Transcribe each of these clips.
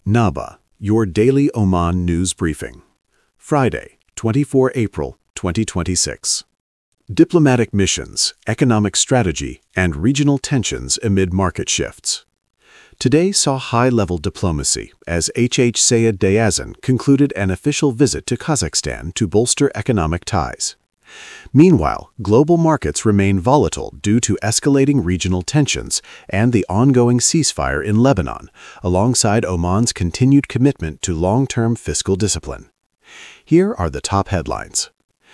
NABA, your daily Oman news briefing. Friday, 24 April 2026. Diplomatic missions, economic strategy, and regional tensions amid market shifts. Today saw high-level diplomacy as H.H. Sayed Dayazan concluded an official visit to Kazakhstan to bolster economic ties. Meanwhile, global markets remain volatile due to escalating regional tensions and the ongoing ceasefire in Lebanon, alongside Oman's continued commitment to long-term fiscal discipline. Here are the top headlines.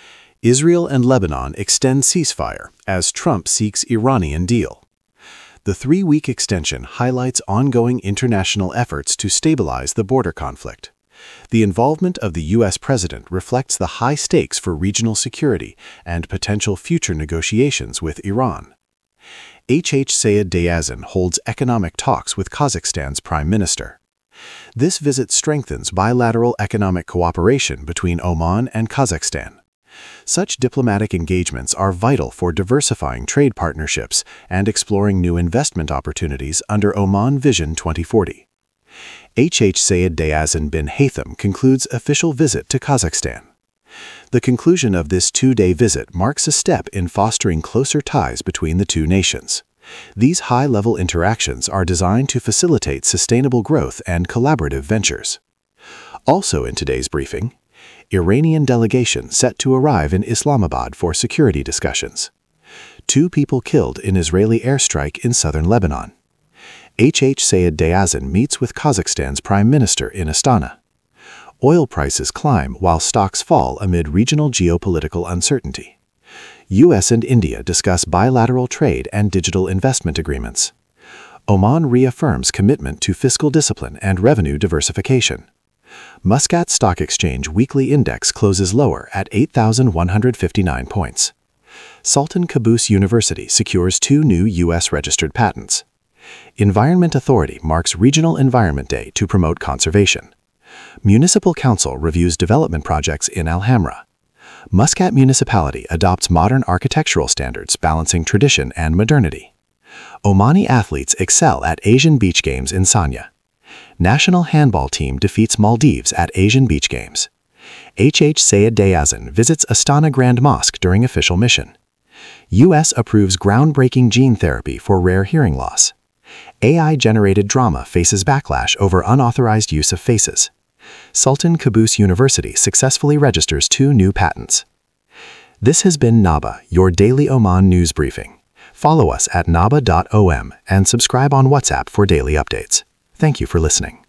Israel and Lebanon extend ceasefire as Trump seeks Iranian deal. The 3-week extension highlights ongoing international efforts to stabilize the border conflict. The involvement of the U.S. president reflects the high stakes for regional security and potential future negotiations with Iran. H.H. Sayed Dayazan holds economic talks with Kazakhstan's prime minister. This visit strengthens bilateral economic cooperation between Oman and Kazakhstan. Such diplomatic engagements are vital for diversifying trade partnerships and exploring new investment opportunities under Oman Vision 2040. H.H. Sayed Dayazan bin Haytham concludes official visit to Kazakhstan. The conclusion of this 2-day visit marks a step in fostering closer ties between the two nations. These high-level interactions are designed to facilitate sustainable growth and collaborative ventures. Also in today's briefing, Iranian delegation set to arrive in Islamabad for security discussions. 2 people killed in Israeli airstrike in southern Lebanon. H.H. Sayed Dayazan meets with Kazakhstan's prime minister in Astana. Oil prices climb while stocks fall amid regional geopolitical uncertainty. U.S. and India discuss bilateral trade and digital investment agreements. Oman reaffirms commitment to fiscal discipline and revenue diversification. Muscat Stock Exchange weekly index closes lower at 8,159 points. Sultan Qaboos University secures 2 new U.S.-registered patents. Environment Authority marks Regional Environment Day to promote conservation. Municipal Council reviews development projects in Al-Hamra. Muscat Municipality adopts modern architectural standards balancing tradition and modernity. Omani athletes excel at Asian Beach Games in Sanya. National handball team defeats Maldives at Asian Beach Games. H.H. Sayed Dayazan visits Astana Grand Mosque during official mission. U.S. approves groundbreaking gene therapy for rare hearing loss. AI-generated drama faces backlash over unauthorized use of faces. Sultan Qaboos University successfully registers 2 new patents. This has been NABA, your daily Oman news briefing. Follow us at naba.om and subscribe on WhatsApp for daily updates. Thank you for listening.